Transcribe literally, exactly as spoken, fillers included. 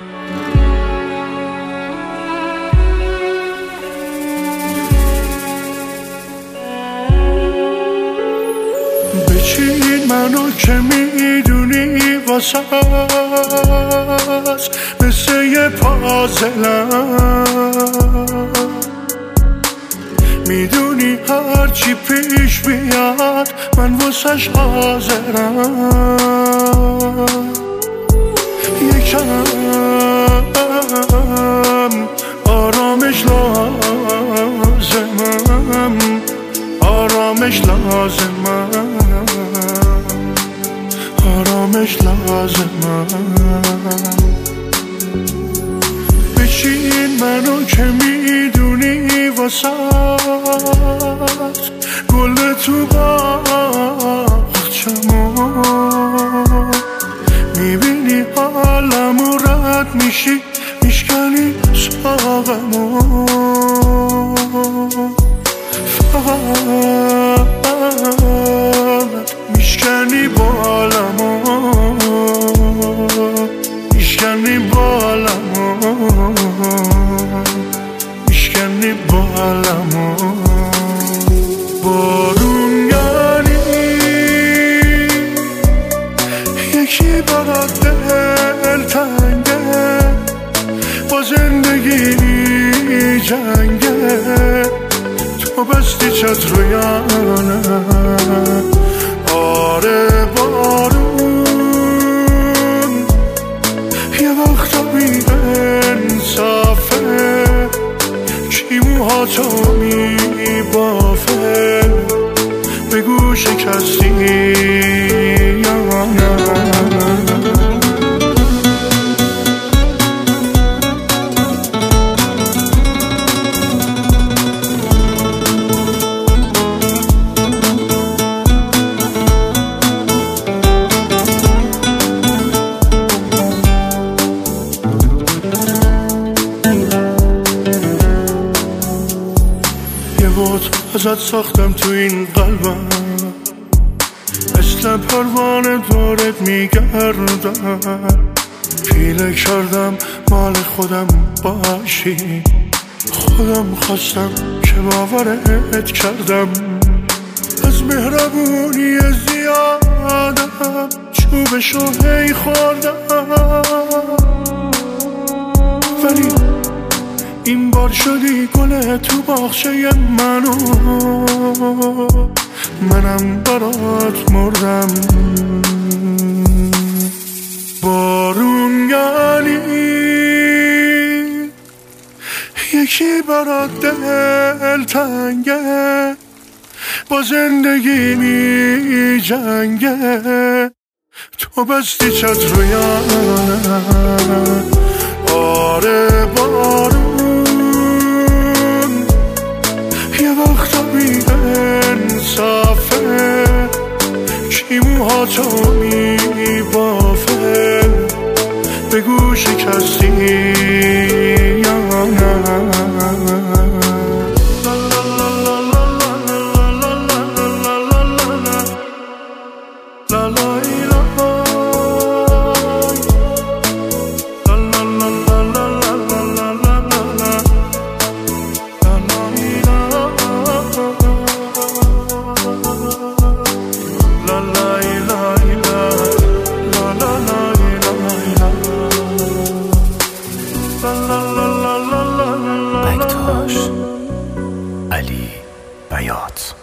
بچین منو که میدونی واسه مثل یه پازلم، میدونی هرچی پیش بیاد من واسش حاضرم. یکم آرامش لازمم، آرامش لازمم، آرامش لازمم. بچین منو که میدونی واسات گل تو باغچمو، میبینی حالمو رد میشی میشکنی ساقمو، فقط میشکنی بالمو، میشکنی بالمو، میشکنی بالمو. بارون یعنی یکی برات دلتنگه، با زندگی جنگه، تو بستی چتر یا نه؟ آره بارون یه وقتا بی انصافه، کی موهاتو میبافه، بگو شکستی یا نه؟ ازت ساختم تو این قلبم، مثل پروانه دورت میگردم، پیله کردم مال خودم باشی، خودم خواستم که باورت کردم، از مهربونی زیادم چوبشو هی خوردم، ولی این بار شدی گل تو باغچه منو، منم برات مردم. بارون یعنی یکی برات دلتنگه، با زندگی می جنگه، تو بستی چتر یا نه؟ آره بارون یه وقتا بی انصافه، کی موهاتو میبافه، بگو شکستی یا نه؟ بکتاش علی بیات.